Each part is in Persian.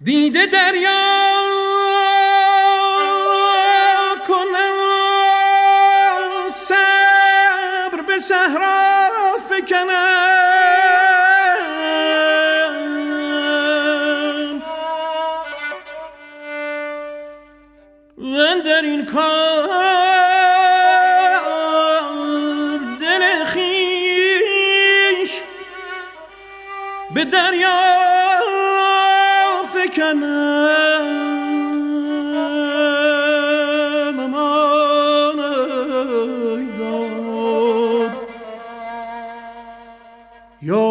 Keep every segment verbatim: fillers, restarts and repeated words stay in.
دیده دریا کنم صبر به صحرا فکنم من در این کار دل خویش به دریا فکنم امان ای داد یا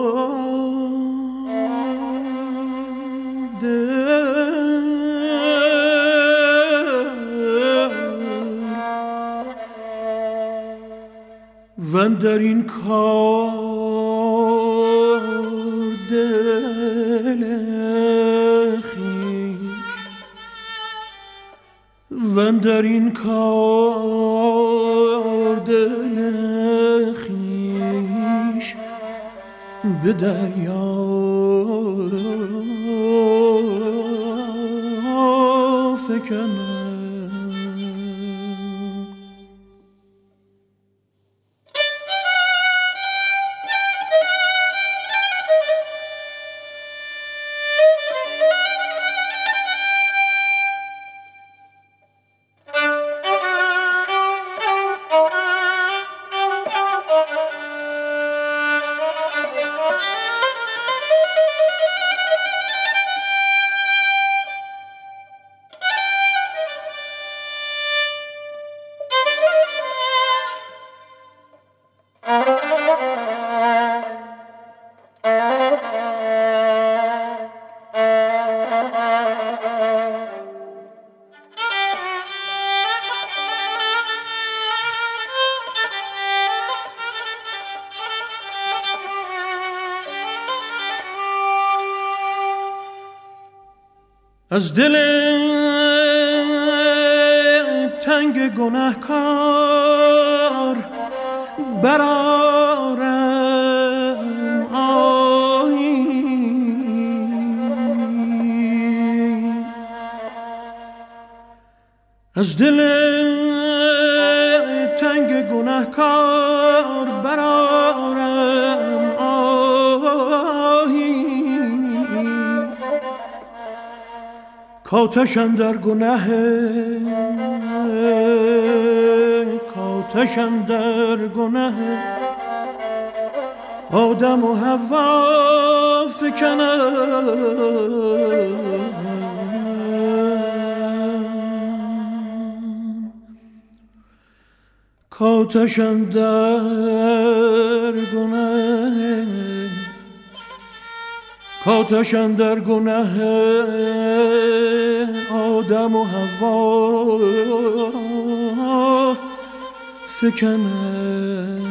دل و در این کار دل و در این کار دل خویش به دریا فکنم. از دل تنگ گناهکار برآرم آیی از دل تنگ گناهکار برآرم آیی کاتش اندر گناه کاتش اندر گناه آدم و حوا فکنم کاتش اندر گناه کاتش اندر گناه آدم و حوا فکنم.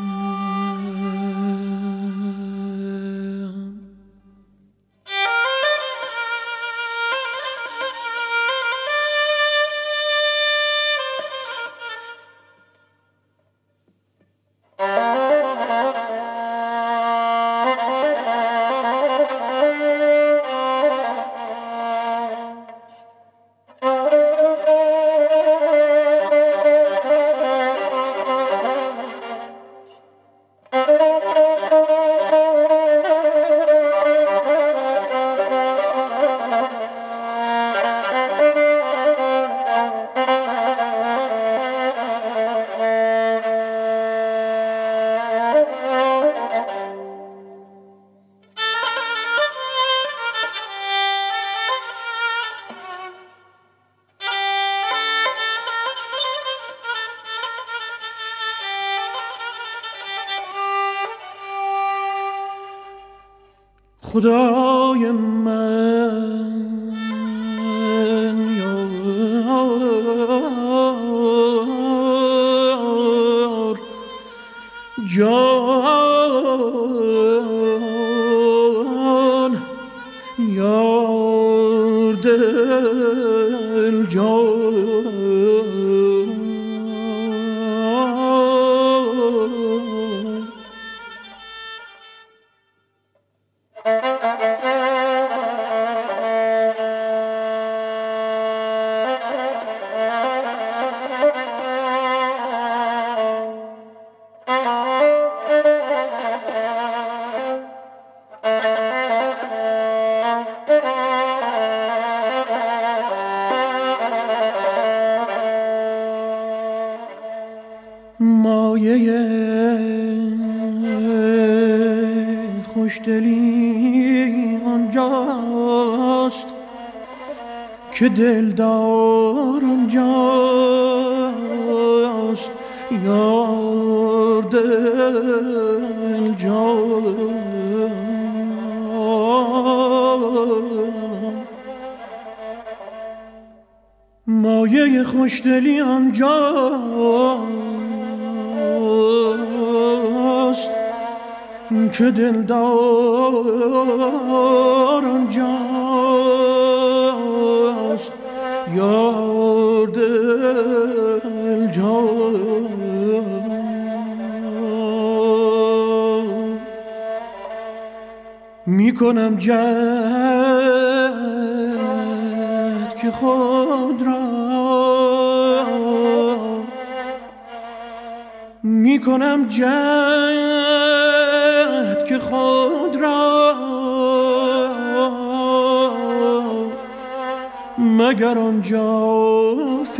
خدای من یار جان یار دل جان مایه خوشدلی آنجاست که دلدار آنجاست، یار دل جان. مایه خوشدلی آنجاست که دلدار آنجاست، یار دل جان. میکنم جهد که خود را میکنم جهد که خود را مگر آنجا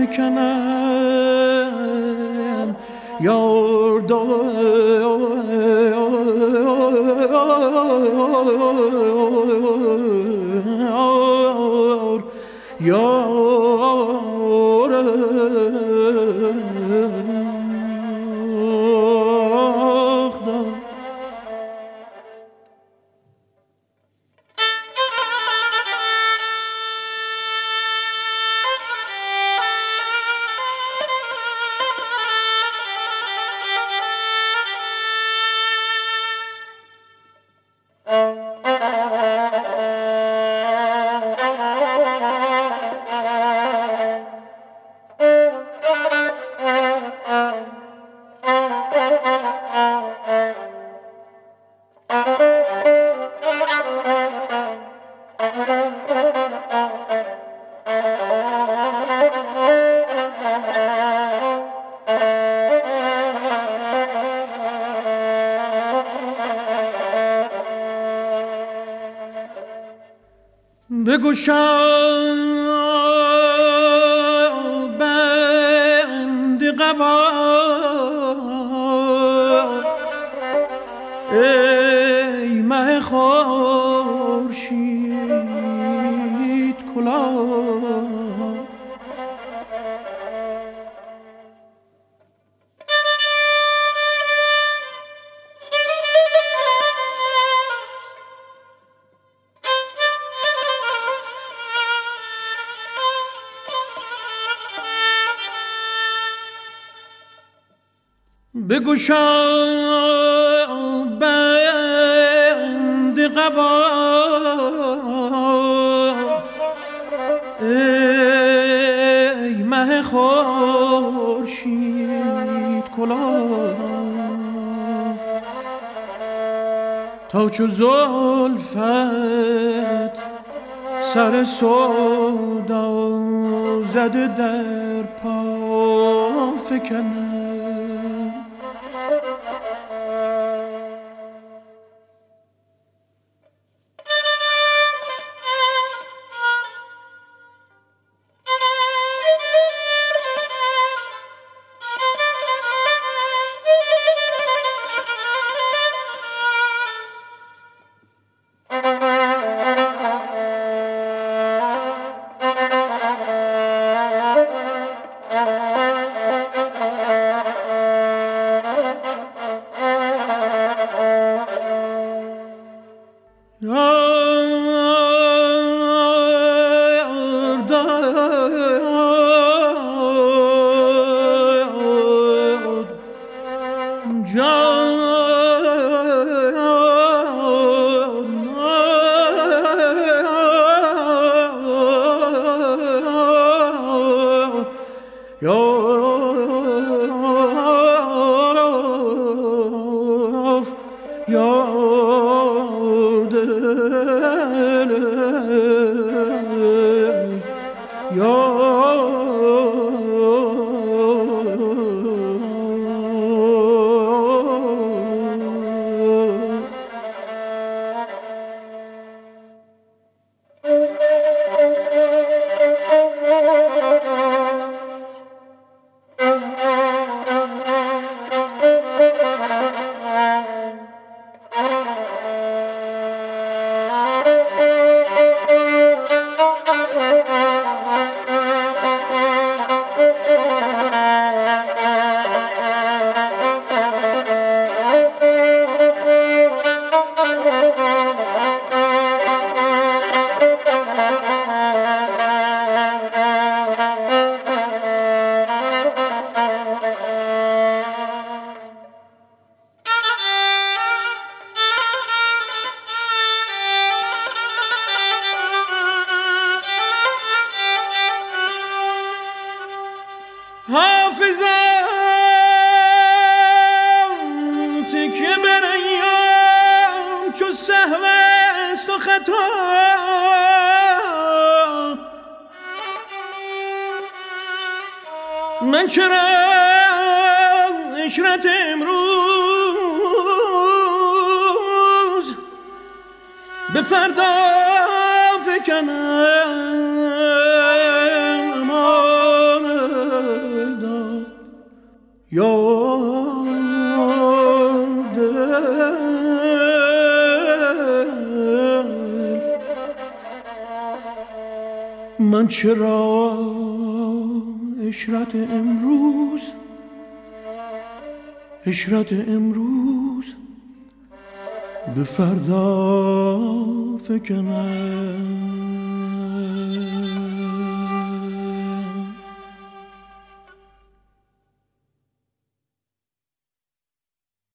فکنم یار دار یار بگشا بند قبا ای مه خورشید کلاه. بگشا بند قبا ای مه خورشید کلاه، تا چو زلفت سر سودا زده در پا فکنم. من چرا عشرت امروز به فردا فکنم آندا یاد من چرا عشرت امروز عشرت امروز به فردا فکنم